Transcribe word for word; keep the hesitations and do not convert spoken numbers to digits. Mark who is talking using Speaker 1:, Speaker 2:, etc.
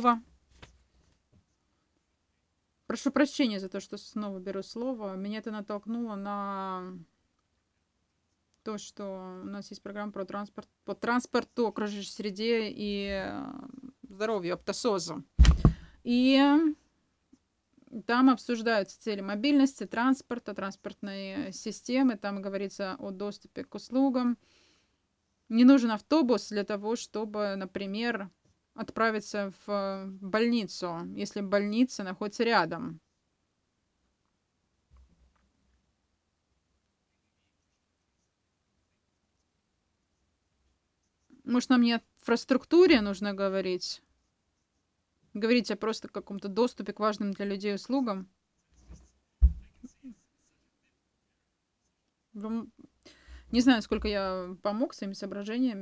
Speaker 1: слово. Прошу прощения за то, что снова беру слово. Меня это натолкнуло на то, что у нас есть программа про транспорт, по транспорту, окружающей среде и э, здоровью, Аптосозу. И там обсуждаются цели мобильности, транспорта, транспортной системы. Там говорится о доступе к услугам. Не нужен автобус для того, чтобы, например, отправиться в больницу, если больница находится рядом. Может, нам не о инфраструктуре нужно говорить? Говорить о просто каком-то доступе к важным для людей услугам? Вам- Не знаю, сколько я помог своими соображениями.